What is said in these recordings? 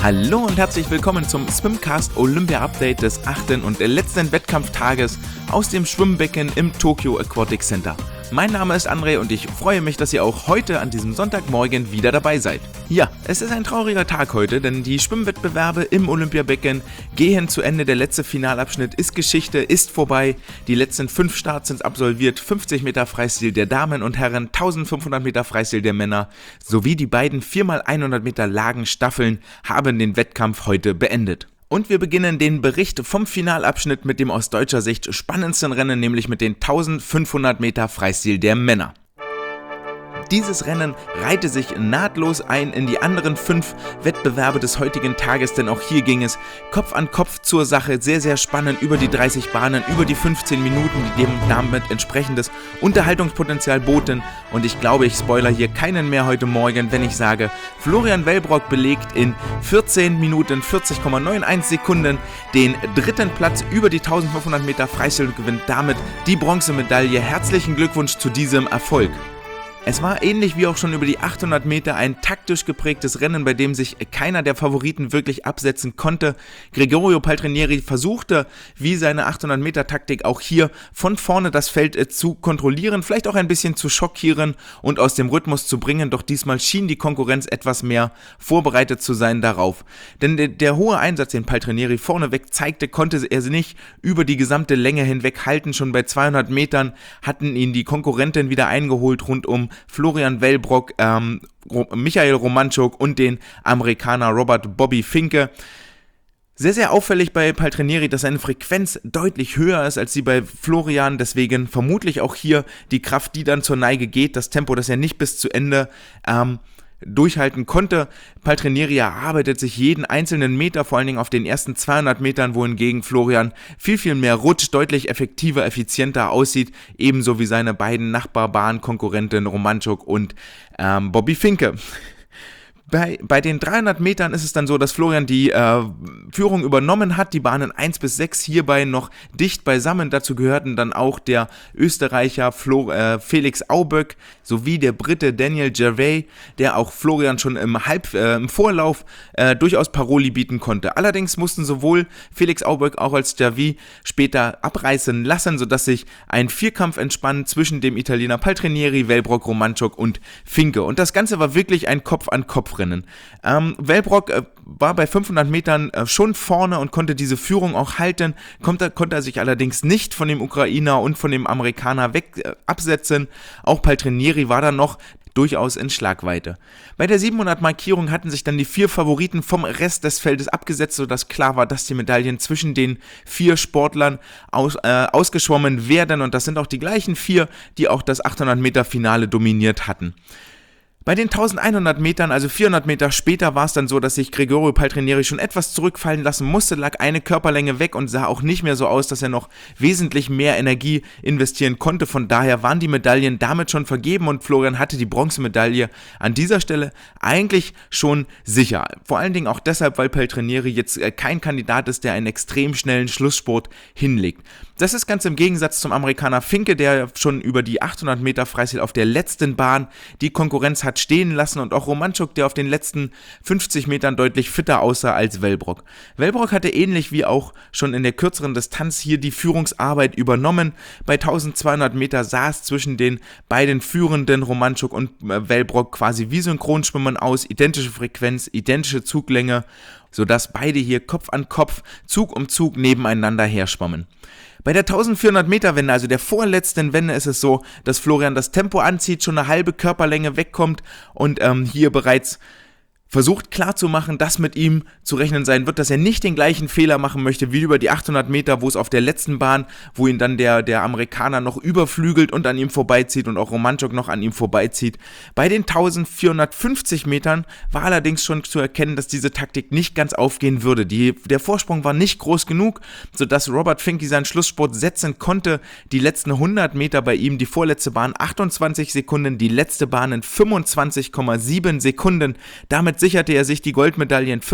Hallo und herzlich willkommen zum Swimcast Olympia Update des 8. und letzten Wettkampftages aus dem Schwimmbecken im Tokyo Aquatic Center. Mein Name ist André und ich freue mich, dass ihr auch heute an diesem Sonntagmorgen wieder dabei seid. Ja, es ist ein trauriger Tag heute, denn die Schwimmwettbewerbe im Olympiabecken gehen zu Ende. Der letzte Finalabschnitt ist Geschichte, ist vorbei. Die letzten 5 Starts sind absolviert. 50 Meter Freistil der Damen und Herren, 1500 Meter Freistil der Männer sowie die beiden 4x100 Meter Lagenstaffeln haben den Wettkampf heute beendet. Und wir beginnen den Bericht vom Finalabschnitt mit dem aus deutscher Sicht spannendsten Rennen, nämlich mit den 1500 Meter Freistil der Männer. Dieses Rennen reihte sich nahtlos ein in die anderen 5 Wettbewerbe des heutigen Tages, denn auch hier ging es Kopf an Kopf zur Sache, sehr, sehr spannend über die 30 Bahnen, über die 15 Minuten, die dem damit entsprechendes Unterhaltungspotenzial boten. Und ich glaube, ich spoiler hier keinen mehr heute Morgen, wenn ich sage, Florian Wellbrock belegt in 14 Minuten 40,91 Sekunden den 3. Platz über die 1500 Meter Freistil und gewinnt damit die Bronzemedaille. Herzlichen Glückwunsch zu diesem Erfolg. Es war ähnlich wie auch schon über die 800 Meter ein taktisch geprägtes Rennen, bei dem sich keiner der Favoriten wirklich absetzen konnte. Gregorio Paltrinieri versuchte, wie seine 800 Meter Taktik auch hier von vorne das Feld zu kontrollieren, vielleicht auch ein bisschen zu schockieren und aus dem Rhythmus zu bringen, doch diesmal schien die Konkurrenz etwas mehr vorbereitet zu sein darauf. Denn der hohe Einsatz, den Paltrinieri vorneweg zeigte, konnte er nicht über die gesamte Länge hinweg halten. Schon bei 200 Metern hatten ihn die Konkurrenten wieder eingeholt rund um Florian Wellbrock, Michael Romanchuk und den Amerikaner Robert Bobby Finke. Sehr, sehr auffällig bei Paltrinieri, dass seine Frequenz deutlich höher ist als die bei Florian, deswegen vermutlich auch hier die Kraft, die dann zur Neige geht, das Tempo, das er nicht bis zu Ende durchhalten konnte. Paltrinieri erarbeitet sich jeden einzelnen Meter, vor allen Dingen auf den ersten 200 Metern, wohingegen Florian viel mehr rutscht, deutlich effektiver, effizienter aussieht, ebenso wie seine beiden Nachbarbahnkonkurrenten Romanchuk und Bobby Finke. Bei den 300 Metern ist es dann so, dass Florian die Führung übernommen hat, die Bahnen 1 bis 6 hierbei noch dicht beisammen. Dazu gehörten dann auch der Österreicher Felix Auböck sowie der Brite Daniel Gervais, der auch Florian schon im Vorlauf durchaus Paroli bieten konnte. Allerdings mussten sowohl Felix Auböck auch als Gervais später abreißen lassen, sodass sich ein Vierkampf entspann zwischen dem Italiener Paltrinieri, Wellbrock, Romanchuk und Finke. Und das Ganze war wirklich ein Kopf-an-Kopf-Rennen. Wellbrock war bei 500 Metern schon vorne und konnte diese Führung auch halten, konnte er sich allerdings nicht von dem Ukrainer und von dem Amerikaner absetzen. Auch Paltrinieri war dann noch durchaus in Schlagweite. Bei der 700-Markierung hatten sich dann die 4 Favoriten vom Rest des Feldes abgesetzt, sodass klar war, dass die Medaillen zwischen den 4 Sportlern ausgeschwommen werden, und das sind auch die gleichen 4, die auch das 800-Meter-Finale dominiert hatten. Bei den 1100 Metern, also 400 Meter später, war es dann so, dass sich Gregorio Paltrinieri schon etwas zurückfallen lassen musste, lag eine Körperlänge weg und sah auch nicht mehr so aus, dass er noch wesentlich mehr Energie investieren konnte. Von daher waren die Medaillen damit schon vergeben und Florian hatte die Bronzemedaille an dieser Stelle eigentlich schon sicher. Vor allen Dingen auch deshalb, weil Paltrinieri jetzt kein Kandidat ist, der einen extrem schnellen Schlussspurt hinlegt. Das ist ganz im Gegensatz zum Amerikaner Finke, der schon über die 800 Meter Freistil auf der letzten Bahn die Konkurrenz hat stehen lassen, und auch Romanchuk, der auf den letzten 50 Metern deutlich fitter aussah als Wellbrock. Wellbrock hatte ähnlich wie auch schon in der kürzeren Distanz hier die Führungsarbeit übernommen. Bei 1200 Meter sah es zwischen den beiden Führenden Romanchuk und Wellbrock quasi wie Synchronschwimmen aus, identische Frequenz, identische Zuglänge, sodass beide hier Kopf an Kopf, Zug um Zug nebeneinander herschwammen. Bei der 1400 Meter Wende, also der vorletzten Wende, ist es so, dass Florian das Tempo anzieht, schon eine halbe Körperlänge wegkommt und hier bereits versucht klarzumachen, dass mit ihm zu rechnen sein wird, dass er nicht den gleichen Fehler machen möchte wie über die 800 Meter, wo es auf der letzten Bahn, wo ihn dann der Amerikaner noch überflügelt und an ihm vorbeizieht und auch Romanchuk noch an ihm vorbeizieht. Bei den 1450 Metern war allerdings schon zu erkennen, dass diese Taktik nicht ganz aufgehen würde. Der Vorsprung war nicht groß genug, sodass Robert Finke seinen Schlussspurt setzen konnte. Die letzten 100 Meter bei ihm, die vorletzte Bahn 28 Sekunden, die letzte Bahn in 25,7 Sekunden. Damit sicherte er sich die Goldmedaille in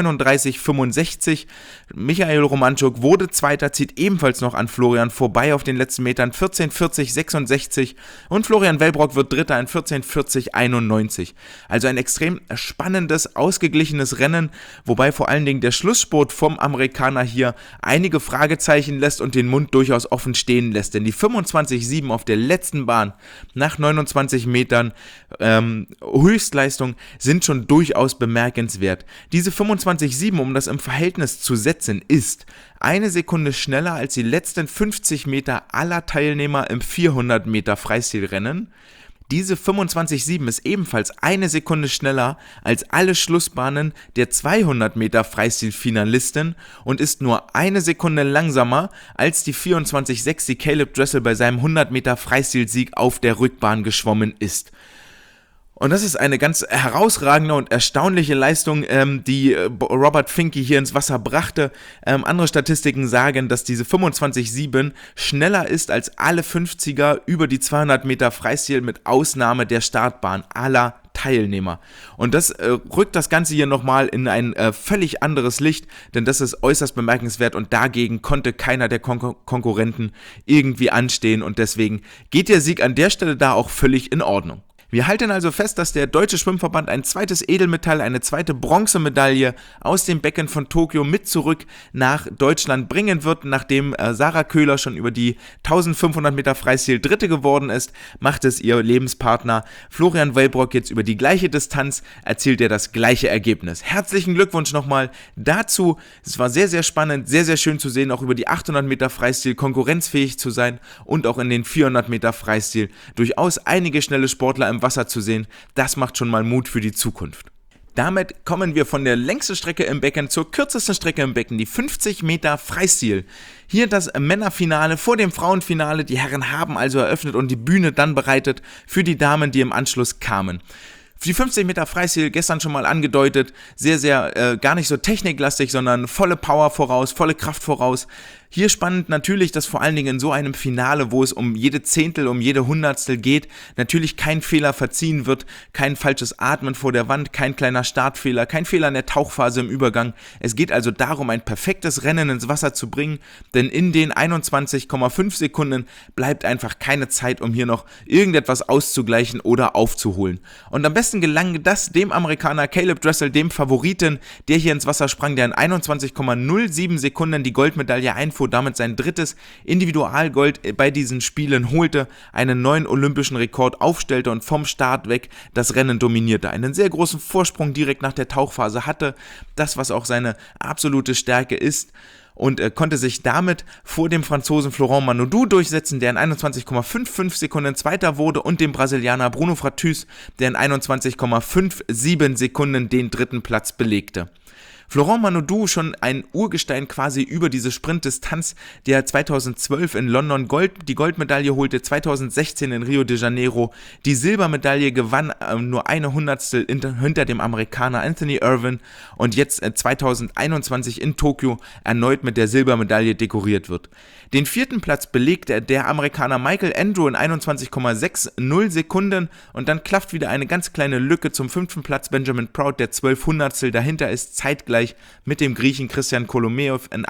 14:39,65. Michael Romanchuk wurde Zweiter, zieht ebenfalls noch an Florian vorbei auf den letzten Metern, 14:40,66 und Florian Wellbrock wird Dritter in 14:40,91. Also ein extrem spannendes, ausgeglichenes Rennen, wobei vor allen Dingen der Schlussspurt vom Amerikaner hier einige Fragezeichen lässt und den Mund durchaus offen stehen lässt, denn die 25,7 auf der letzten Bahn nach 29 Metern Höchstleistung sind schon durchaus bemerkenswert. Diese 25,7, um das im Verhältnis zu setzen, ist eine Sekunde schneller als die letzten 50 Meter aller Teilnehmer im 400 Meter Freistilrennen. Diese 25,7 ist ebenfalls eine Sekunde schneller als alle Schlussbahnen der 200 Meter Freistil-Finalisten und ist nur eine Sekunde langsamer als die 24,6, die Caleb Dressel bei seinem 100 Meter Freistil-Sieg auf der Rückbahn geschwommen ist. Und das ist eine ganz herausragende und erstaunliche Leistung, die Robert Finke hier ins Wasser brachte. Andere Statistiken sagen, dass diese 25,7 schneller ist als alle 50er über die 200 Meter Freistil mit Ausnahme der Startbahn aller Teilnehmer. Und das rückt das Ganze hier nochmal in ein völlig anderes Licht, denn das ist äußerst bemerkenswert und dagegen konnte keiner der Konkurrenten irgendwie anstehen und deswegen geht der Sieg an der Stelle da auch völlig in Ordnung. Wir halten also fest, dass der Deutsche Schwimmverband ein zweites Edelmetall, eine zweite Bronzemedaille aus dem Becken von Tokio mit zurück nach Deutschland bringen wird. Nachdem Sarah Köhler schon über die 1500 Meter Freistil Dritte geworden ist, macht es ihr Lebenspartner Florian Wellbrock jetzt über die gleiche Distanz, erzielt er das gleiche Ergebnis. Herzlichen Glückwunsch nochmal dazu. Es war sehr, sehr spannend, sehr, sehr schön zu sehen, auch über die 800 Meter Freistil konkurrenzfähig zu sein und auch in den 400 Meter Freistil durchaus einige schnelle Sportler im Wasser zu sehen, das macht schon mal Mut für die Zukunft. Damit kommen wir von der längsten Strecke im Becken zur kürzesten Strecke im Becken, die 50 Meter Freistil. Hier das Männerfinale vor dem Frauenfinale, die Herren haben also eröffnet und die Bühne dann bereitet für die Damen, die im Anschluss kamen. Für die 50 Meter Freistil, gestern schon mal angedeutet, sehr, sehr gar nicht so techniklastig, sondern volle Power voraus, volle Kraft voraus. Hier spannend natürlich, dass vor allen Dingen in so einem Finale, wo es um jede Zehntel, um jede Hundertstel geht, natürlich kein Fehler verziehen wird, kein falsches Atmen vor der Wand, kein kleiner Startfehler, kein Fehler in der Tauchphase im Übergang. Es geht also darum, ein perfektes Rennen ins Wasser zu bringen, denn in den 21,5 Sekunden bleibt einfach keine Zeit, um hier noch irgendetwas auszugleichen oder aufzuholen. Und am besten gelang das dem Amerikaner Caleb Dressel, dem Favoriten, der hier ins Wasser sprang, der in 21,07 Sekunden die Goldmedaille einfuhr, damit sein drittes Individualgold bei diesen Spielen holte, einen neuen olympischen Rekord aufstellte und vom Start weg das Rennen dominierte. Einen sehr großen Vorsprung direkt nach der Tauchphase hatte, das was auch seine absolute Stärke ist. Und konnte sich damit vor dem Franzosen Florent Manodou durchsetzen, der in 21,55 Sekunden Zweiter wurde, und dem Brasilianer Bruno Frattüs, der in 21,57 Sekunden den dritten Platz belegte. Florent Manodou, schon ein Urgestein quasi über diese Sprintdistanz, der 2012 in London die Goldmedaille holte, 2016 in Rio de Janeiro die Silbermedaille gewann, nur eine Hundertstel hinter dem Amerikaner Anthony Irwin und jetzt 2021 in Tokio erneut mit der Silbermedaille dekoriert wird. Den vierten Platz belegte der Amerikaner Michael Andrew in 21,60 Sekunden und dann klafft wieder eine ganz kleine Lücke zum fünften Platz. Benjamin Proud, der 12 Hundertstel dahinter ist, zeitgleich mit dem Griechen Christian Kolomeev in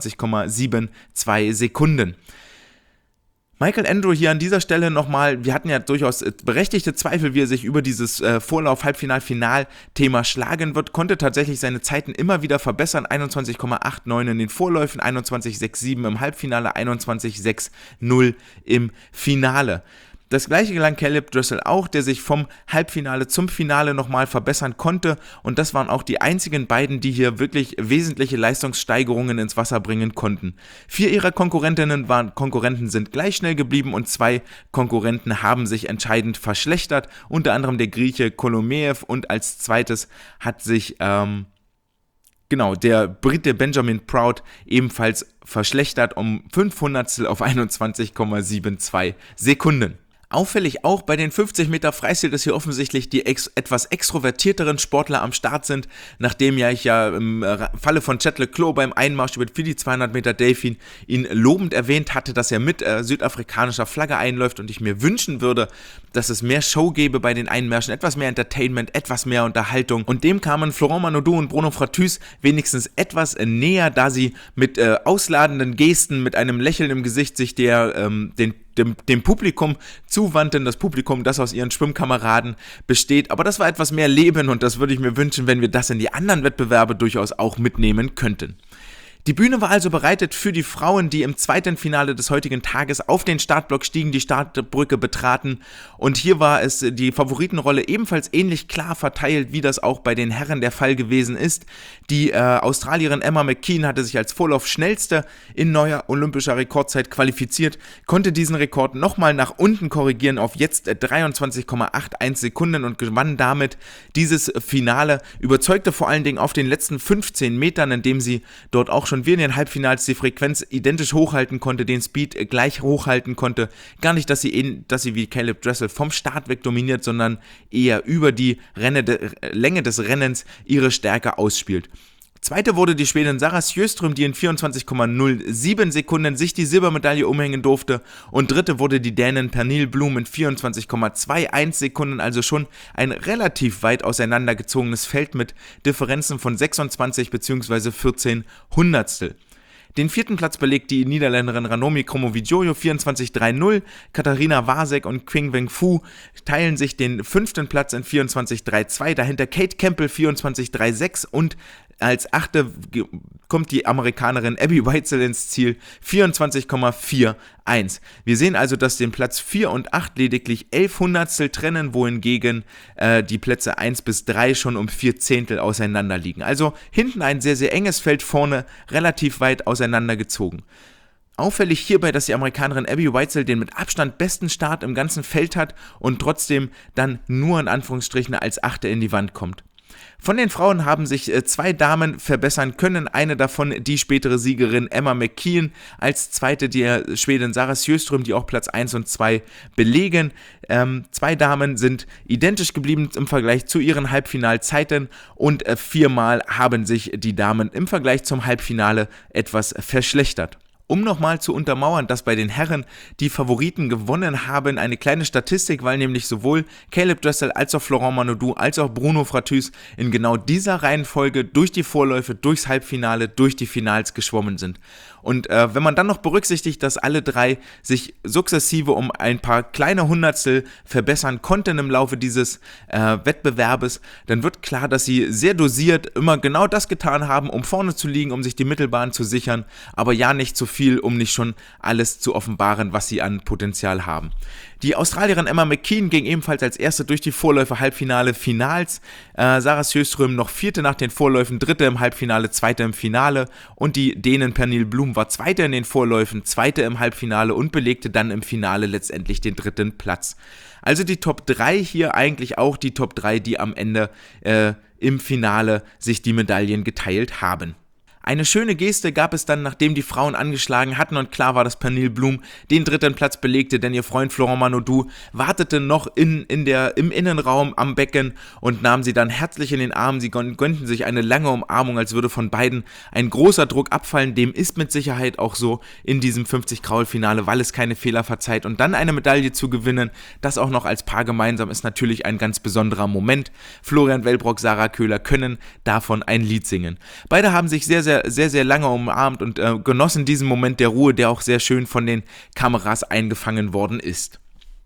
21,72 Sekunden. Michael Andrew hier an dieser Stelle nochmal, wir hatten ja durchaus berechtigte Zweifel, wie er sich über dieses Vorlauf-Halbfinal-Final-Thema schlagen wird, konnte tatsächlich seine Zeiten immer wieder verbessern, 21,89 in den Vorläufen, 21,67 im Halbfinale, 21,60 im Finale. Das gleiche gelang Caleb Dressel auch, der sich vom Halbfinale zum Finale nochmal verbessern konnte, und das waren auch die einzigen beiden, die hier wirklich wesentliche Leistungssteigerungen ins Wasser bringen konnten. 4 ihrer Konkurrenten sind gleich schnell geblieben und 2 Konkurrenten haben sich entscheidend verschlechtert, unter anderem der Grieche Kolomeev, und als zweites hat sich der Brite Benjamin Proud ebenfalls verschlechtert um 5 Hundertstel auf 21,72 Sekunden. Auffällig auch bei den 50 Meter Freistil, dass hier offensichtlich die etwas extrovertierteren Sportler am Start sind, nachdem ich im Falle von Chet Leclos beim Einmarsch für die 200 Meter Delfin ihn lobend erwähnt hatte, dass er mit südafrikanischer Flagge einläuft und ich mir wünschen würde, dass es mehr Show gäbe bei den Einmärschen, etwas mehr Entertainment, etwas mehr Unterhaltung, und dem kamen Florent Manodou und Bruno Frattüs wenigstens etwas näher, da sie mit ausladenden Gesten, mit einem Lächeln im Gesicht sich dem Publikum zuwandten, das Publikum, das aus ihren Schwimmkameraden besteht, aber das war etwas mehr Leben und das würde ich mir wünschen, wenn wir das in die anderen Wettbewerbe durchaus auch mitnehmen könnten. Die Bühne war also bereitet für die Frauen, die im zweiten Finale des heutigen Tages auf den Startblock stiegen, die Startbrücke betraten, und hier war es die Favoritenrolle ebenfalls ähnlich klar verteilt, wie das auch bei den Herren der Fall gewesen ist. Die Australierin Emma McKeon hatte sich als Vorlaufschnellste in neuer olympischer Rekordzeit qualifiziert, konnte diesen Rekord nochmal nach unten korrigieren auf jetzt 23,81 Sekunden und gewann damit dieses Finale, überzeugte vor allen Dingen auf den letzten 15 Metern, indem sie dort auch schon wie in den Halbfinals die Frequenz identisch hochhalten konnte, den Speed gleich hochhalten konnte. Gar nicht, dass sie wie Caleb Dressel vom Start weg dominiert, sondern eher über die Länge des Rennens ihre Stärke ausspielt. Zweite wurde die Schwedin Sara Sjöström, die in 24,07 Sekunden sich die Silbermedaille umhängen durfte, und dritte wurde die Dänin Pernille Blum in 24,21 Sekunden, also schon ein relativ weit auseinandergezogenes Feld mit Differenzen von 26 bzw. 14 Hundertstel. Den vierten Platz belegt die Niederländerin Ranomi Kromowidjojo 24,30, Katharina Wasek und Qing Weng Fu teilen sich den fünften Platz in 24,32, dahinter Kate Campbell 24,36 und als achte kommt die Amerikanerin Abby Weitzel ins Ziel, 24,41. Wir sehen also, dass den Platz 4 und 8 lediglich 11 Hundertstel trennen, wohingegen die Plätze 1 bis 3 schon um 4 Zehntel auseinander liegen. Also hinten ein sehr, sehr enges Feld, vorne relativ weit auseinandergezogen. Auffällig hierbei, dass die Amerikanerin Abby Weitzel den mit Abstand besten Start im ganzen Feld hat und trotzdem dann nur in Anführungsstrichen als Achte in die Wand kommt. Von den Frauen haben sich zwei Damen verbessern können, eine davon die spätere Siegerin Emma McKeon, als zweite die Schwedin Sara Sjöström, die auch Platz 1 und 2 belegen. Zwei Damen sind identisch geblieben im Vergleich zu ihren Halbfinalzeiten und viermal haben sich die Damen im Vergleich zum Halbfinale etwas verschlechtert. Um nochmal zu untermauern, dass bei den Herren die Favoriten gewonnen haben, eine kleine Statistik, weil nämlich sowohl Caleb Dressel als auch Florent Manodou als auch Bruno Frattüs in genau dieser Reihenfolge durch die Vorläufe, durchs Halbfinale, durch die Finals geschwommen sind. Und wenn man dann noch berücksichtigt, dass alle drei sich sukzessive um ein paar kleine Hundertstel verbessern konnten im Laufe dieses Wettbewerbes, dann wird klar, dass sie sehr dosiert immer genau das getan haben, um vorne zu liegen, um sich die Mittelbahn zu sichern, aber ja nicht zu viel, um nicht schon alles zu offenbaren, was sie an Potenzial haben. Die Australierin Emma McKeon ging ebenfalls als erste durch die Vorläufe, Halbfinale, Finals. Sara Sjöström noch vierte nach den Vorläufen, dritte im Halbfinale, zweite im Finale, und die Dänin Pernille Blum war zweite in den Vorläufen, zweite im Halbfinale und belegte dann im Finale letztendlich den dritten Platz. Also die Top 3 hier eigentlich auch die Top 3, die am Ende im Finale sich die Medaillen geteilt haben. Eine schöne Geste gab es dann, nachdem die Frauen angeschlagen hatten und klar war, dass Pernille Blum den dritten Platz belegte, denn ihr Freund Florent Manodou wartete noch im Innenraum am Becken und nahm sie dann herzlich in den Arm. Sie gönnten sich eine lange Umarmung, als würde von beiden ein großer Druck abfallen. Dem ist mit Sicherheit auch so in diesem 50-Kraul-Finale, weil es keine Fehler verzeiht. Und dann eine Medaille zu gewinnen, das auch noch als Paar gemeinsam, ist natürlich ein ganz besonderer Moment. Florian Wellbrock, Sarah Köhler können davon ein Lied singen. Beide haben sich sehr, sehr lange umarmt und genossen diesen Moment der Ruhe, der auch sehr schön von den Kameras eingefangen worden ist.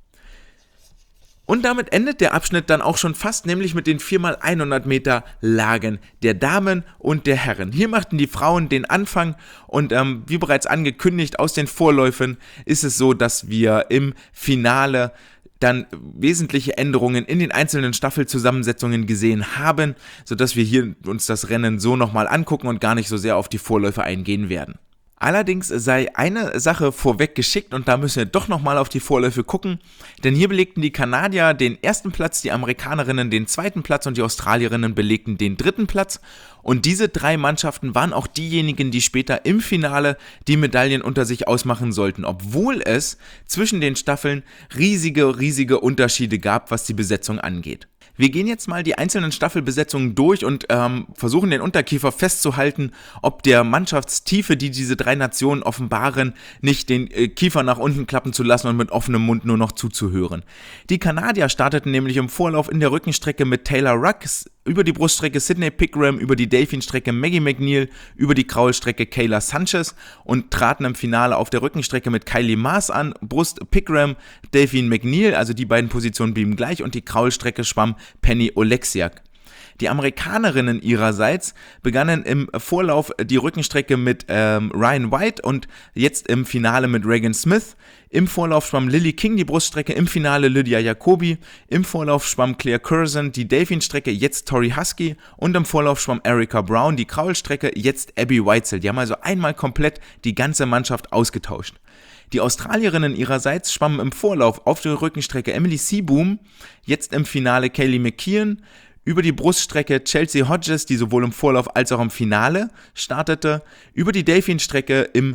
Und damit endet der Abschnitt dann auch schon fast, nämlich mit den 4x100 Meter Lagen der Damen und der Herren. Hier machten die Frauen den Anfang und wie bereits angekündigt aus den Vorläufen ist es so, dass wir im Finale dann wesentliche Änderungen in den einzelnen Staffelzusammensetzungen gesehen haben, sodass wir hier uns das Rennen so nochmal angucken und gar nicht so sehr auf die Vorläufe eingehen werden. Allerdings sei eine Sache vorweg geschickt und da müssen wir doch nochmal auf die Vorläufe gucken, denn hier belegten die Kanadier den ersten Platz, die Amerikanerinnen den zweiten Platz und die Australierinnen belegten den dritten Platz. Und diese 3 Mannschaften waren auch diejenigen, die später im Finale die Medaillen unter sich ausmachen sollten, obwohl es zwischen den Staffeln riesige Unterschiede gab, was die Besetzung angeht. Wir gehen jetzt mal die einzelnen Staffelbesetzungen durch und versuchen den Unterkiefer festzuhalten, ob der Mannschaftstiefe, die diese 3 Nationen offenbaren, nicht den Kiefer nach unten klappen zu lassen und mit offenem Mund nur noch zuzuhören. Die Kanadier starteten nämlich im Vorlauf in der Rückenstrecke mit Taylor Ruck, über die Bruststrecke Sydney Pickram, über die Delfinstrecke Maggie McNeil, über die Kraulstrecke Kayla Sanchez und traten im Finale auf der Rückenstrecke mit Kylie Maas an. Brust Pickram, Delfin McNeil, also die beiden Positionen blieben gleich und die Kraulstrecke schwamm Penny Oleksiak. Die Amerikanerinnen ihrerseits begannen im Vorlauf die Rückenstrecke mit Ryan White und jetzt im Finale mit Regan Smith. Im Vorlauf schwamm Lily King die Bruststrecke, im Finale Lydia Jacobi. Im Vorlauf schwamm Claire Curzon die Delfinstrecke, jetzt Tori Husky. Und im Vorlauf schwamm Erica Brown die Kraulstrecke, jetzt Abby Weitzel. Die haben also einmal komplett die ganze Mannschaft ausgetauscht. Die Australierinnen ihrerseits schwammen im Vorlauf auf der Rückenstrecke Emily Seeboom, jetzt im Finale Kaylee McKeon. Über die Bruststrecke Chelsea Hodges, die sowohl im Vorlauf als auch im Finale startete. Über die Delfinstrecke im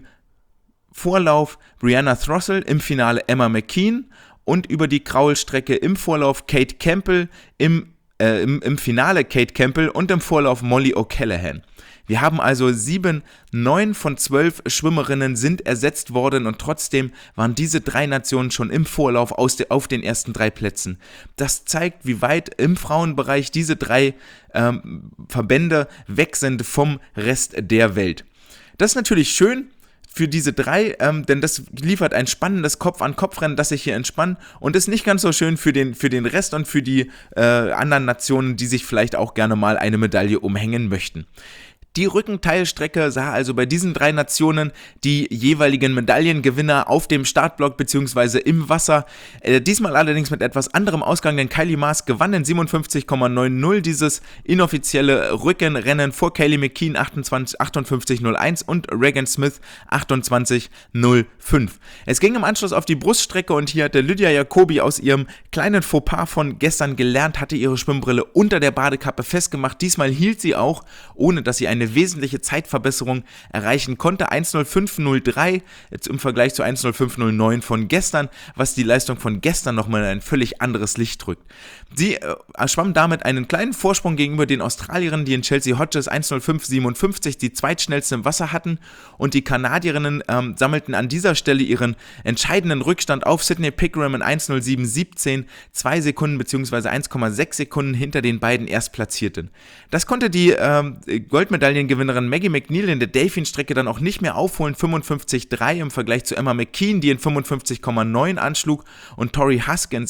Vorlauf Brianna Throssell, im Finale Emma McKeon. Und über die Kraulstrecke im Vorlauf Kate Campbell, im Finale Kate Campbell und im Vorlauf Molly O'Callaghan. Wir haben also 9 von 12 Schwimmerinnen sind ersetzt worden und trotzdem waren diese 3 Nationen schon im Vorlauf auf den ersten 3 Plätzen. Das zeigt, wie weit im Frauenbereich diese 3 Verbände weg sind vom Rest der Welt. Das ist natürlich schön für diese 3, denn das liefert ein spannendes Kopf-an-Kopf-Rennen, das sich hier entspannt und ist nicht ganz so schön für den Rest und für die anderen Nationen, die sich vielleicht auch gerne mal eine Medaille umhängen möchten. Die Rückenteilstrecke sah also bei diesen 3 Nationen die jeweiligen Medaillengewinner auf dem Startblock bzw. im Wasser. Diesmal allerdings mit etwas anderem Ausgang, denn Kylie Maas gewann in 57,90 dieses inoffizielle Rückenrennen vor Kaylee McKeon 58,01 und Regan Smith 28,05. Es ging im Anschluss auf die Bruststrecke und hier hatte Lydia Jacobi aus ihrem kleinen Fauxpas von gestern gelernt, hatte ihre Schwimmbrille unter der Badekappe festgemacht. Diesmal hielt sie auch, ohne dass sie eine wesentliche Zeitverbesserung erreichen konnte. 1:05:03 jetzt im Vergleich zu 1:05:09 von gestern, was die Leistung von gestern nochmal in ein völlig anderes Licht drückt. Sie schwamm damit einen kleinen Vorsprung gegenüber den Australierinnen, die in Chelsea Hodges 1:05:57 die zweitschnellste im Wasser hatten, und die Kanadierinnen sammelten an dieser Stelle ihren entscheidenden Rückstand auf Sydney Pickram in 1:07:17, 2 Sekunden bzw. 1,6 Sekunden hinter den beiden Erstplatzierten. Das konnte die Goldmedaillengewinnerin Maggie McNeil in der Delfinstrecke dann auch nicht mehr aufholen, 55,3 im Vergleich zu Emma McKeon, die in 55,9 anschlug, und Tori Husky in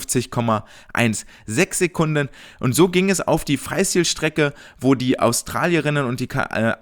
56,16 Sekunden. Und so ging es auf die Freistilstrecke, wo die Australierinnen und die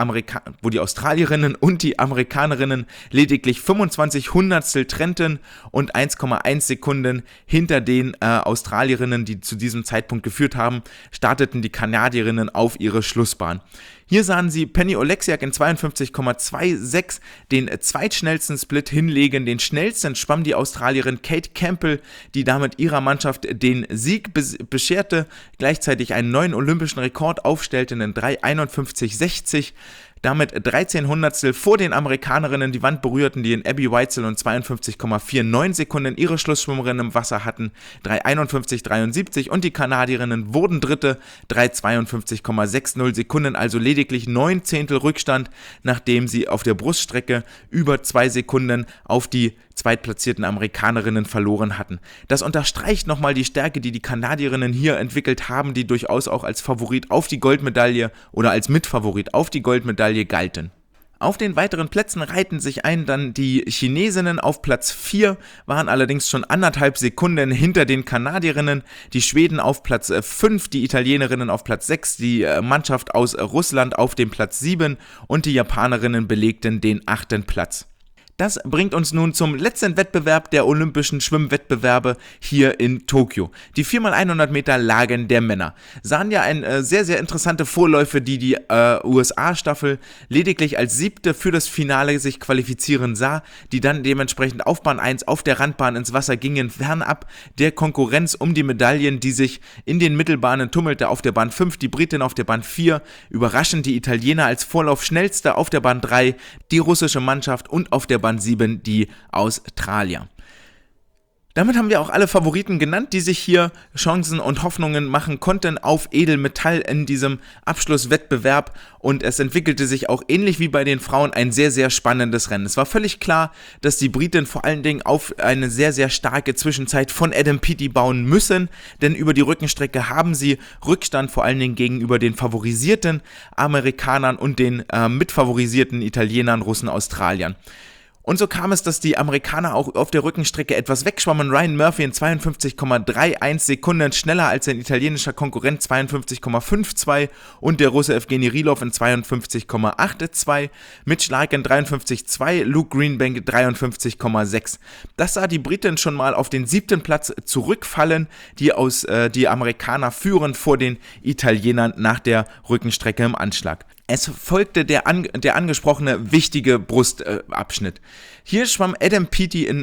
Amerikanerinnen lediglich 25 Hundertstel trennten und 1,1 Sekunden hinter den Australierinnen, die zu diesem Zeitpunkt geführt haben, starteten die Kanadierinnen auf ihre Schlussbahn. Hier sahen sie Penny Oleksiak in 52,26 den zweitschnellsten Split hinlegen. Den schnellsten schwamm die Australierin Kate Campbell, die damit ihrer Mannschaft den Sieg bescherte, gleichzeitig einen neuen olympischen Rekord aufstellte in 3:51,60. Damit 13 Hundertstel vor den Amerikanerinnen die Wand berührten, die in Abby Weitzel und 52,49 Sekunden ihre Schlussschwimmerinnen im Wasser hatten, 3:51,73, und die Kanadierinnen wurden Dritte, 3:52,60 Sekunden, also lediglich 9 Zehntel Rückstand, nachdem sie auf der Bruststrecke über 2 Sekunden auf die zweitplatzierten Amerikanerinnen verloren hatten. Das unterstreicht nochmal die Stärke, die die Kanadierinnen hier entwickelt haben, die durchaus auch als Favorit auf die Goldmedaille oder als Mitfavorit auf die Goldmedaille galten. Auf den weiteren Plätzen reihten sich ein dann die Chinesinnen. Auf Platz 4 waren allerdings schon 1,5 Sekunden hinter den Kanadierinnen, die Schweden auf Platz 5, die Italienerinnen auf Platz 6, die Mannschaft aus Russland auf dem Platz 7 und die Japanerinnen belegten den 8. Platz. Das bringt uns nun zum letzten Wettbewerb der olympischen Schwimmwettbewerbe hier in Tokio. Die 4x100 Meter Lagen der Männer sahen ja eine sehr, sehr interessante Vorläufe, die USA-Staffel lediglich als 7. für das Finale sich qualifizieren sah, die dann dementsprechend auf Bahn 1 auf der Randbahn ins Wasser gingen, fernab der Konkurrenz um die Medaillen, die sich in den Mittelbahnen tummelte. Auf der Bahn 5 die Britin, auf der Bahn 4 überraschend die Italiener als Vorlauf schnellste, auf der Bahn 3 die russische Mannschaft und auf der Bahn 7 die Australier. Damit haben wir auch alle Favoriten genannt, die sich hier Chancen und Hoffnungen machen konnten auf Edelmetall in diesem Abschlusswettbewerb, und es entwickelte sich auch ähnlich wie bei den Frauen ein sehr, sehr spannendes Rennen. Es war völlig klar, dass die Briten vor allen Dingen auf eine sehr, sehr starke Zwischenzeit von Adam Peaty bauen müssen, denn über die Rückenstrecke haben sie Rückstand vor allen Dingen gegenüber den favorisierten Amerikanern und den mitfavorisierten Italienern, Russen, Australiern. Und so kam es, dass die Amerikaner auch auf der Rückenstrecke etwas wegschwammen. Ryan Murphy in 52,31 Sekunden schneller als sein italienischer Konkurrent 52,52 und der Russe Evgeny Rylov in 52,82, Mitch Larkin 53,2, Luke Greenbank 53,6. Das sah die Briten schon mal auf den 7. Platz zurückfallen. Die Amerikaner führen vor den Italienern nach der Rückenstrecke im Anschlag. Es folgte der angesprochene wichtige Brustabschnitt. Hier schwamm Adam Peaty in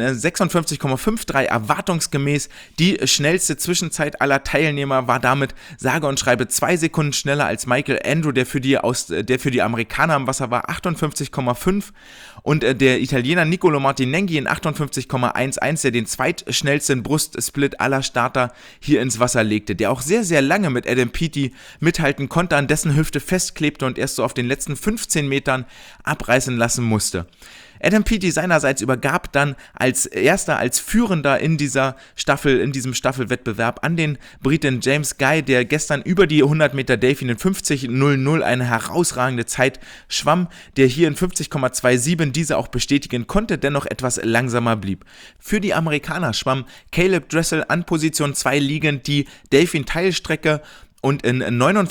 56,53 erwartungsgemäß die schnellste Zwischenzeit aller Teilnehmer, war damit sage und schreibe 2 Sekunden schneller als Michael Andrew, der für die Amerikaner im Wasser war, 58,5, und der Italiener Nicolo Martinenghi in 58,11, der den zweitschnellsten Brustsplit aller Starter hier ins Wasser legte, der auch sehr, sehr lange mit Adam Peaty mithalten konnte, an dessen Hüfte festklebte und erst so auf den letzten 15 Metern abreißen lassen musste. Adam Peaty seinerseits übergab dann als Führender in diesem Staffelwettbewerb an den Briten James Guy, der gestern über die 100 Meter Delfin in 50,00 eine herausragende Zeit schwamm, der hier in 50,27 diese auch bestätigen konnte, dennoch etwas langsamer blieb. Für die Amerikaner schwamm Caleb Dressel an Position 2 liegend die Delfin-Teilstrecke, und in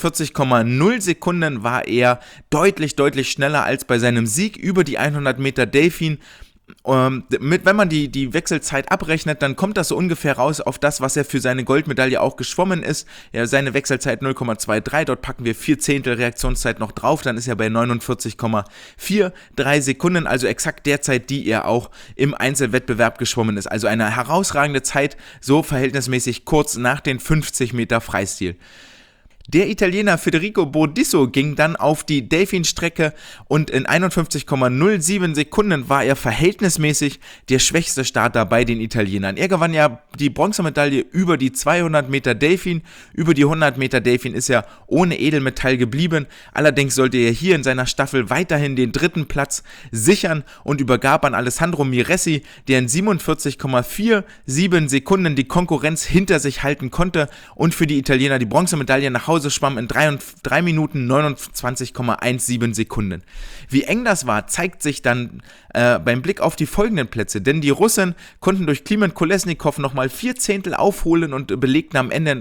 49,0 Sekunden war er deutlich schneller als bei seinem Sieg über die 100 Meter Delfin. Wenn man die Wechselzeit abrechnet, dann kommt das so ungefähr raus auf das, was er für seine Goldmedaille auch geschwommen ist. Ja, seine Wechselzeit 0,23, dort packen wir 4 Zehntel Reaktionszeit noch drauf, dann ist er bei 49,43 Sekunden, also exakt der Zeit, die er auch im Einzelwettbewerb geschwommen ist. Also eine herausragende Zeit, so verhältnismäßig kurz nach den 50 Meter Freistil. Der Italiener Federico Bodisso ging dann auf die Delfin-Strecke und in 51,07 Sekunden war er verhältnismäßig der schwächste Starter bei den Italienern. Er gewann ja die Bronzemedaille über die 200 Meter Delfin, über die 100 Meter Delfin ist er ohne Edelmetall geblieben. Allerdings sollte er hier in seiner Staffel weiterhin den 3. Platz sichern und übergab an Alessandro Miressi, der in 47,47 Sekunden die Konkurrenz hinter sich halten konnte und für die Italiener die Bronzemedaille nach Hause schwamm in 3 Minuten 29,17 Sekunden. Wie eng das war, zeigt sich dann beim Blick auf die folgenden Plätze, denn die Russen konnten durch Klimen Kolesnikov nochmal 4 Zehntel aufholen und belegten am Ende in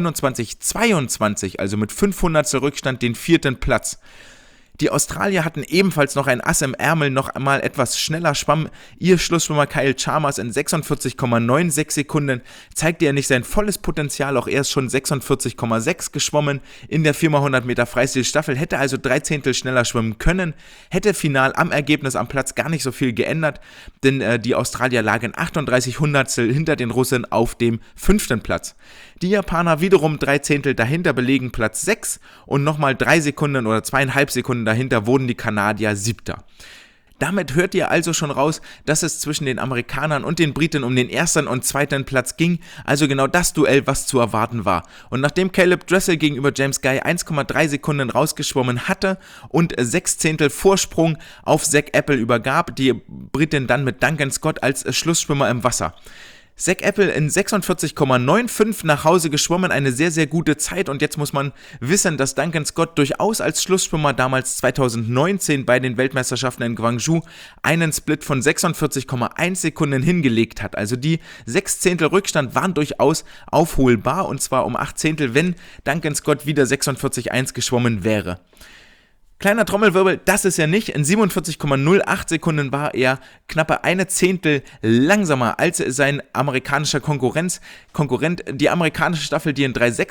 3:29,22, also mit 500 Rückstand, den 4. Platz. Die Australier hatten ebenfalls noch ein Ass im Ärmel, noch einmal etwas schneller schwamm ihr Schlussschwimmer Kyle Chalmers in 46,96 Sekunden, zeigte er nicht sein volles Potenzial, auch er ist schon 46,6 geschwommen in der 4x100 Meter Freistilstaffel, hätte also 3 Zehntel schneller schwimmen können, hätte final am Ergebnis am Platz gar nicht so viel geändert, denn die Australier lagen 38 Hundertstel hinter den Russen auf dem 5. Platz. Die Japaner wiederum 3 Zehntel dahinter belegen Platz 6 und nochmal 3 Sekunden oder 2,5 Sekunden dahinter wurden die Kanadier 7. Damit hört ihr also schon raus, dass es zwischen den Amerikanern und den Briten um den 1. und 2. Platz ging, also genau das Duell, was zu erwarten war. Und nachdem Caleb Dressel gegenüber James Guy 1,3 Sekunden rausgeschwommen hatte und 6 Zehntel Vorsprung auf Zach Apple übergab, die Britin dann mit Duncan Scott als Schlussschwimmer im Wasser. Zach Apple in 46,95 nach Hause geschwommen, eine sehr, sehr gute Zeit, und jetzt muss man wissen, dass Duncan Scott durchaus als Schlussschwimmer damals 2019 bei den Weltmeisterschaften in Gwangju einen Split von 46,1 Sekunden hingelegt hat. Also die 6 Zehntel Rückstand waren durchaus aufholbar, und zwar um 8 Zehntel, wenn Duncan Scott wieder 46,1 geschwommen wäre. Kleiner Trommelwirbel, das ist er nicht. In 47,08 Sekunden war er knappe eine Zehntel langsamer als sein amerikanischer Konkurrent. Die amerikanische Staffel, die in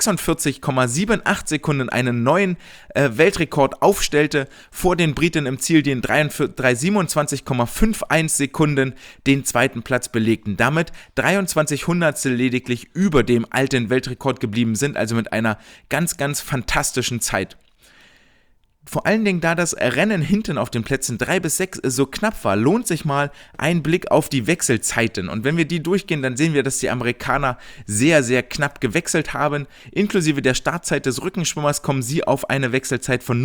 3,46,78 Sekunden einen neuen Weltrekord aufstellte, vor den Briten im Ziel, die in 3,27,51 Sekunden den zweiten Platz belegten. Damit 23 Hundertstel lediglich über dem alten Weltrekord geblieben sind, also mit einer ganz, ganz fantastischen Zeit. Vor allen Dingen, da das Rennen hinten auf den Plätzen 3 bis 6 so knapp war, lohnt sich mal ein Blick auf die Wechselzeiten. Und wenn wir die durchgehen, dann sehen wir, dass die Amerikaner sehr, sehr knapp gewechselt haben. Inklusive der Startzeit des Rückenschwimmers kommen sie auf eine Wechselzeit von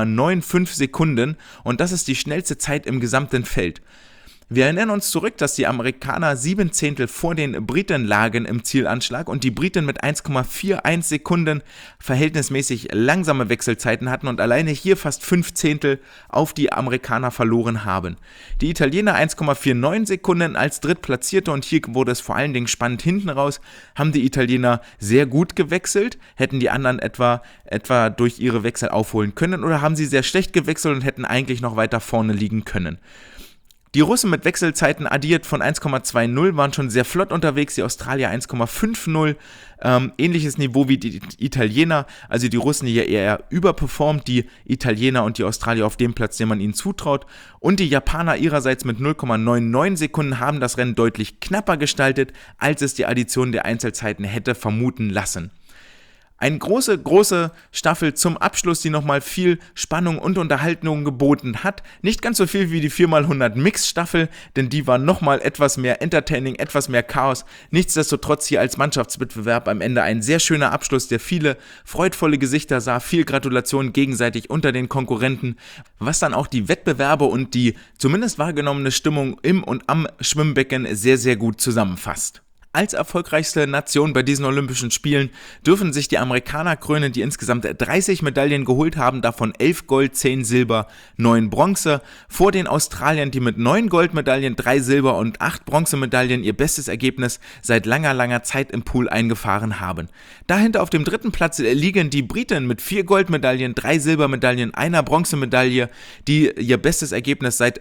0,95 Sekunden und das ist die schnellste Zeit im gesamten Feld. Wir erinnern uns zurück, dass die Amerikaner 7 Zehntel vor den Briten lagen im Zielanschlag und die Briten mit 1,41 Sekunden verhältnismäßig langsame Wechselzeiten hatten und alleine hier fast 5 Zehntel auf die Amerikaner verloren haben. Die Italiener 1,49 Sekunden als Drittplatzierte und hier wurde es vor allen Dingen spannend hinten raus, haben die Italiener sehr gut gewechselt, hätten die anderen etwa durch ihre Wechsel aufholen können oder haben sie sehr schlecht gewechselt und hätten eigentlich noch weiter vorne liegen können. Die Russen mit Wechselzeiten addiert von 1,20 waren schon sehr flott unterwegs, die Australier 1,50, ähnliches Niveau wie die Italiener, also die Russen hier eher überperformt, die Italiener und die Australier auf dem Platz, den man ihnen zutraut und die Japaner ihrerseits mit 0,99 Sekunden haben das Rennen deutlich knapper gestaltet, als es die Addition der Einzelzeiten hätte vermuten lassen. Eine große Staffel zum Abschluss, die nochmal viel Spannung und Unterhaltung geboten hat. Nicht ganz so viel wie die 4x100 Mix-Staffel, denn die war nochmal etwas mehr Entertaining, etwas mehr Chaos. Nichtsdestotrotz hier als Mannschaftswettbewerb am Ende ein sehr schöner Abschluss, der viele freudvolle Gesichter sah, viel Gratulation gegenseitig unter den Konkurrenten, was dann auch die Wettbewerbe und die zumindest wahrgenommene Stimmung im und am Schwimmbecken sehr, sehr gut zusammenfasst. Als erfolgreichste Nation bei diesen Olympischen Spielen dürfen sich die Amerikaner krönen, die insgesamt 30 Medaillen geholt haben, davon 11 Gold, 10 Silber, 9 Bronze, vor den Australiern, die mit 9 Goldmedaillen, 3 Silber und 8 Bronzemedaillen ihr bestes Ergebnis seit langer Zeit im Pool eingefahren haben. Dahinter auf dem dritten Platz liegen die Briten mit 4 Goldmedaillen, 3 Silbermedaillen, einer Bronzemedaille, die ihr bestes Ergebnis seit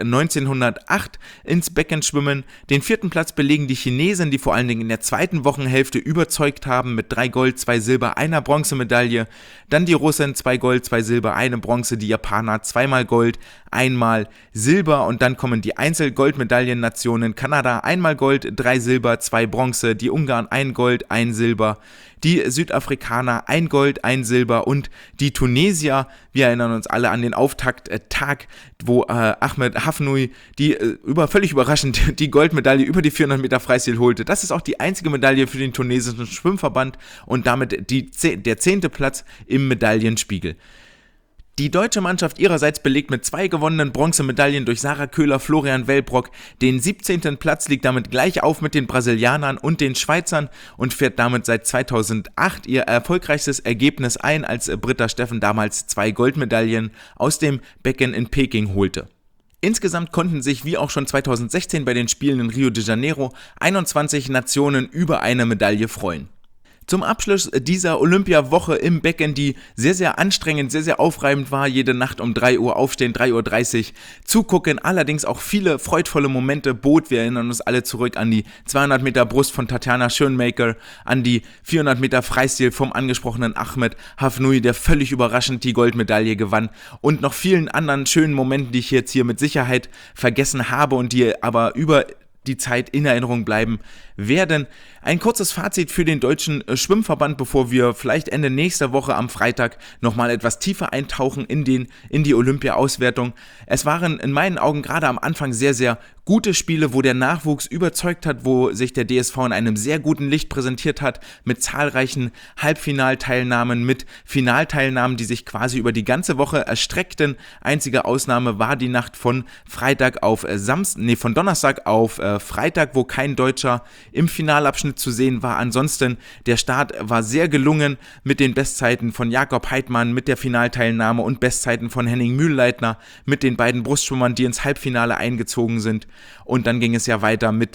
1908 ins Becken schwimmen. Den vierten Platz belegen die Chinesen, die vor allen Dingen in der zweiten Wochenhälfte überzeugt haben mit 3 Gold, 2 Silber, einer Bronzemedaille. Dann die Russen 2 Gold, 2 Silber, eine Bronze, die Japaner 2 Gold, 1 Silber und dann kommen die Einzel-Goldmedaillen-Nationen Kanada 1 Gold, 3 Silber, 2 Bronze, die Ungarn 1 Gold, 1 Silber, die Südafrikaner 1 Gold, 1 Silber und die Tunesier, wir erinnern uns alle an den Auftakttag, wo Ahmed Hafnoui völlig überraschend die Goldmedaille über die 400 Meter Freistil holte. Das ist auch die einzige Medaille für den tunesischen Schwimmverband und damit der 10. Platz im Medaillenspiegel. Die deutsche Mannschaft ihrerseits belegt mit 2 gewonnenen Bronzemedaillen durch Sarah Köhler, Florian Wellbrock den 17. Platz, liegt damit gleich auf mit den Brasilianern und den Schweizern und fährt damit seit 2008 ihr erfolgreichstes Ergebnis ein, als Britta Steffen damals 2 Goldmedaillen aus dem Becken in Peking holte. Insgesamt konnten sich, wie auch schon 2016 bei den Spielen in Rio de Janeiro, 21 Nationen über eine Medaille freuen. Zum Abschluss dieser Olympiawoche im Becken, die sehr, sehr anstrengend, sehr, sehr aufreibend war, jede Nacht um 3 Uhr aufstehen, 3:30 Uhr zugucken, allerdings auch viele freudvolle Momente bot. Wir erinnern uns alle zurück an die 200 Meter Brust von Tatjana Schoenmaker, an die 400 Meter Freistil vom angesprochenen Ahmed Hafnoui, der völlig überraschend die Goldmedaille gewann und noch vielen anderen schönen Momenten, die ich jetzt hier mit Sicherheit vergessen habe und die aber über die Zeit in Erinnerung bleiben werden. Ein kurzes Fazit für den deutschen Schwimmverband, bevor wir vielleicht Ende nächster Woche am Freitag nochmal etwas tiefer eintauchen in die Olympia-Auswertung. Es waren in meinen Augen gerade am Anfang sehr, sehr gute Spiele, wo der Nachwuchs überzeugt hat, wo sich der DSV in einem sehr guten Licht präsentiert hat, mit zahlreichen Halbfinalteilnahmen, mit Finalteilnahmen, die sich quasi über die ganze Woche erstreckten. Einzige Ausnahme war die Nacht von Donnerstag auf Freitag, wo kein Deutscher im Finalabschnitt zu sehen war. Ansonsten, der Start war sehr gelungen mit den Bestzeiten von Jakob Heidmann, mit der Finalteilnahme und Bestzeiten von Henning Mühlleitner, mit den beiden Brustschwimmern, die ins Halbfinale eingezogen sind. Und dann ging es ja weiter mit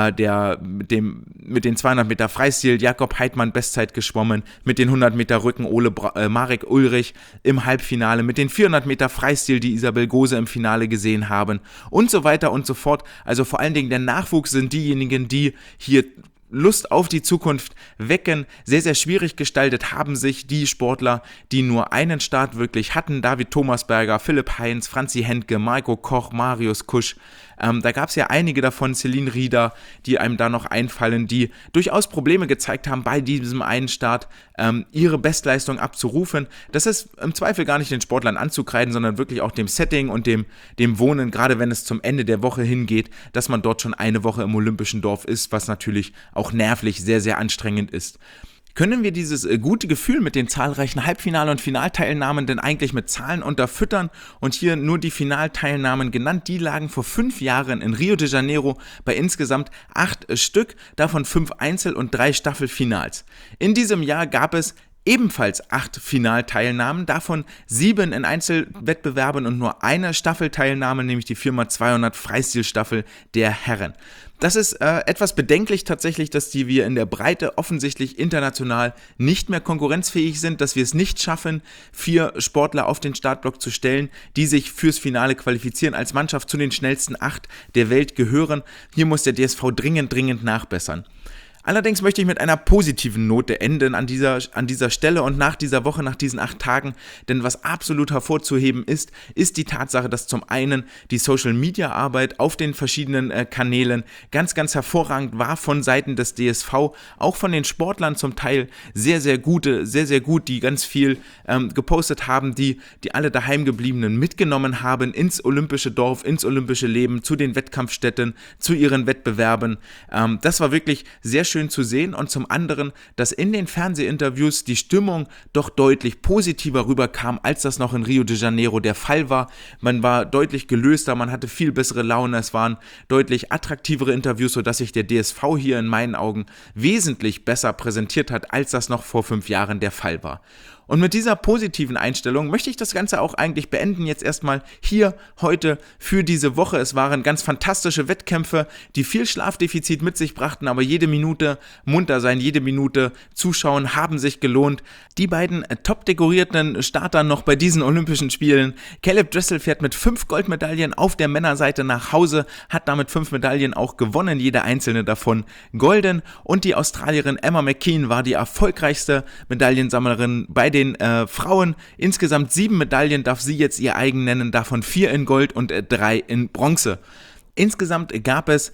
den 200 Meter Freistil, Jakob Heidmann Bestzeit geschwommen, mit den 100 Meter Rücken Marek Ulrich im Halbfinale, mit den 400 Meter Freistil, die Isabel Gose im Finale gesehen haben und so weiter und so fort. Also vor allen Dingen der Nachwuchs sind diejenigen, die hier Lust auf die Zukunft wecken. Sehr, sehr schwierig gestaltet haben sich die Sportler, die nur einen Start wirklich hatten. David Thomasberger, Philipp Heinz, Franzi Hentke, Marco Koch, Marius Kusch. Da gab es ja einige davon, Celine Rieder, die einem da noch einfallen, die durchaus Probleme gezeigt haben, bei diesem einen Start ihre Bestleistung abzurufen. Das ist im Zweifel gar nicht den Sportlern anzukreiden, sondern wirklich auch dem Setting und dem Wohnen, gerade wenn es zum Ende der Woche hingeht, dass man dort schon eine Woche im Olympischen Dorf ist, was natürlich auch nervlich sehr, sehr anstrengend ist. Können wir dieses gute Gefühl mit den zahlreichen Halbfinale- und Finalteilnahmen denn eigentlich mit Zahlen unterfüttern? Und hier nur die Finalteilnahmen genannt, die lagen vor 5 Jahren in Rio de Janeiro bei insgesamt 8 Stück, davon 5 Einzel- und 3 Staffelfinals. In diesem Jahr gab es ebenfalls 8 Finalteilnahmen, davon 7 in Einzelwettbewerben und nur eine Staffelteilnahme, nämlich die 4x200 Freistilstaffel der Herren. Das ist etwas bedenklich tatsächlich, dass wir in der Breite offensichtlich international nicht mehr konkurrenzfähig sind, dass wir es nicht schaffen, 4 Sportler auf den Startblock zu stellen, die sich fürs Finale qualifizieren, als Mannschaft zu den schnellsten 8 der Welt gehören. Hier muss der DSV dringend nachbessern. Allerdings möchte ich mit einer positiven Note enden an dieser Stelle und nach dieser Woche, nach diesen 8 Tagen, denn was absolut hervorzuheben ist die Tatsache, dass zum einen die Social-Media-Arbeit auf den verschiedenen Kanälen ganz hervorragend war von Seiten des DSV, auch von den Sportlern zum Teil sehr, sehr gut, die ganz viel gepostet haben, die alle Daheimgebliebenen mitgenommen haben ins olympische Dorf, ins olympische Leben, zu den Wettkampfstätten, zu ihren Wettbewerben. Das war wirklich sehr schön zu sehen und zum anderen, dass in den Fernsehinterviews die Stimmung doch deutlich positiver rüberkam, als das noch in Rio de Janeiro der Fall war. Man war deutlich gelöster, man hatte viel bessere Laune, es waren deutlich attraktivere Interviews, sodass sich der DSV hier in meinen Augen wesentlich besser präsentiert hat, als das noch vor 5 Jahren der Fall war. Und mit dieser positiven Einstellung möchte ich das Ganze auch eigentlich beenden, jetzt erstmal hier heute für diese Woche. Es waren ganz fantastische Wettkämpfe, die viel Schlafdefizit mit sich brachten, aber jede Minute munter sein, jede Minute zuschauen, haben sich gelohnt. Die beiden top dekorierten Starter noch bei diesen Olympischen Spielen. Caleb Dressel fährt mit 5 Goldmedaillen auf der Männerseite nach Hause, hat damit 5 Medaillen auch gewonnen, jede einzelne davon golden. Und die Australierin Emma McKeon war die erfolgreichste Medaillensammlerin bei den Frauen. Insgesamt 7 Medaillen darf sie jetzt ihr eigen nennen, davon 4 in Gold und 3 in Bronze. Insgesamt gab es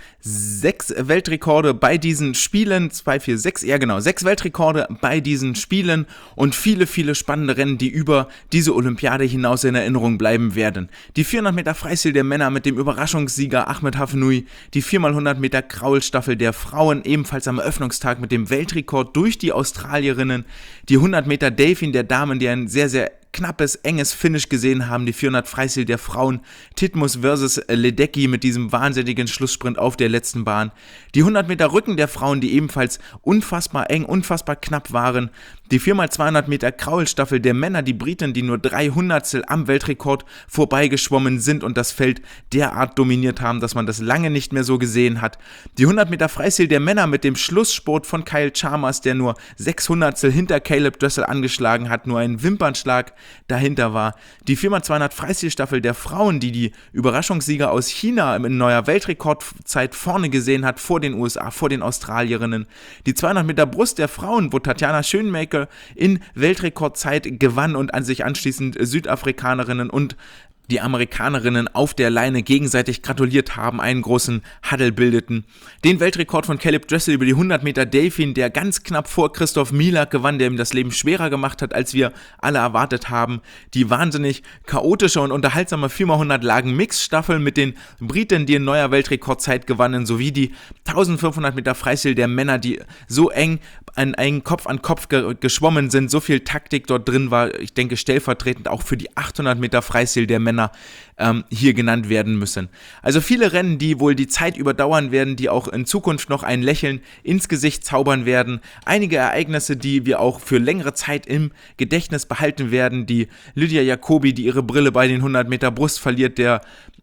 6 Weltrekorde bei diesen Spielen, 6 Weltrekorde bei diesen Spielen und viele spannende Rennen, die über diese Olympiade hinaus in Erinnerung bleiben werden. Die 400 Meter Freistil der Männer mit dem Überraschungssieger Ahmed Hafnui, die 4x100 Meter Kraulstaffel der Frauen, ebenfalls am Eröffnungstag mit dem Weltrekord durch die Australierinnen, die 100 Meter Delfin der Damen, die ein sehr knappes, enges Finish gesehen haben, die 400 Freistil der Frauen, Titmus versus Ledecky mit diesem wahnsinnigen Schlusssprint auf der letzten Bahn, die 100 Meter Rücken der Frauen, die ebenfalls unfassbar eng, unfassbar knapp waren, die 4x200 Meter Kraulstaffel der Männer, die Briten, die nur 300stel am Weltrekord vorbeigeschwommen sind und das Feld derart dominiert haben, dass man das lange nicht mehr so gesehen hat, die 100 Meter Freistil der Männer mit dem Schlussspurt von Kyle Chalmers, der nur 600stel hinter Caleb Dressel angeschlagen hat, nur ein Wimpernschlag dahinter war, die 4x200 Freistilstaffel der Frauen, die Überraschungssieger aus China in neuer Weltrekordzeit vorne gesehen hat, vor den USA, vor den Australierinnen, die 200 Meter Brust der Frauen, wo Tatjana Schönmaker in Weltrekordzeit gewann und an sich anschließend Südafrikanerinnen und die Amerikanerinnen auf der Leine gegenseitig gratuliert haben, einen großen Huddle bildeten. Den Weltrekord von Caleb Dressel über die 100 Meter Delfin, der ganz knapp vor Christoph Milak gewann, der ihm das Leben schwerer gemacht hat, als wir alle erwartet haben. Die wahnsinnig chaotische und unterhaltsame 4x100 Lagen Mixstaffel mit den Briten, die in neuer Weltrekordzeit gewannen, sowie die 1500 Meter Freistil der Männer, die so eng Kopf an Kopf geschwommen sind, so viel Taktik dort drin war, ich denke stellvertretend auch für die 800 Meter Freistil der Männer hier genannt werden müssen. Also viele Rennen, die wohl die Zeit überdauern werden, die auch in Zukunft noch ein Lächeln ins Gesicht zaubern werden. Einige Ereignisse, die wir auch für längere Zeit im Gedächtnis behalten werden. Die Lydia Jacobi, die ihre Brille bei den 100 Meter Brust verliert, der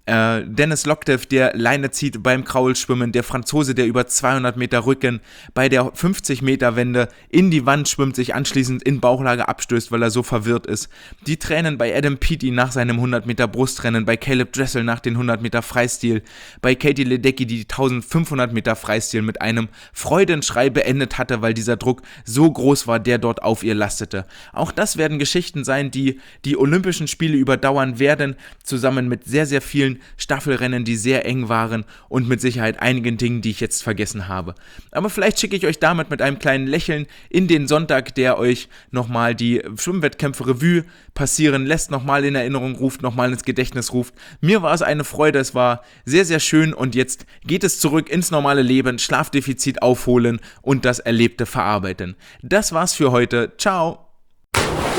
Dennis Loktev, der Leine zieht beim Kraulschwimmen, der Franzose, der über 200 Meter Rücken bei der 50 Meter Wende in die Wand schwimmt, sich anschließend in Bauchlage abstößt, weil er so verwirrt ist. Die Tränen bei Adam Peaty nach seinem 100 Meter Brustrennen, bei Caleb Dressel nach den 100 Meter Freistil, bei Katie Ledecky, die 1500 Meter Freistil mit einem Freudenschrei beendet hatte, weil dieser Druck so groß war, der dort auf ihr lastete. Auch das werden Geschichten sein, die die Olympischen Spiele überdauern werden, zusammen mit sehr, sehr vielen Staffelrennen, die sehr eng waren und mit Sicherheit einigen Dingen, die ich jetzt vergessen habe. Aber vielleicht schicke ich euch damit mit einem kleinen Lächeln in den Sonntag, der euch nochmal die Schwimmwettkämpfe Revue passieren lässt, nochmal in Erinnerung ruft, nochmal ins Gedächtnis ruft. Mir war es eine Freude, es war sehr, sehr schön und jetzt geht es zurück ins normale Leben, Schlafdefizit aufholen und das Erlebte verarbeiten. Das war's für heute. Ciao!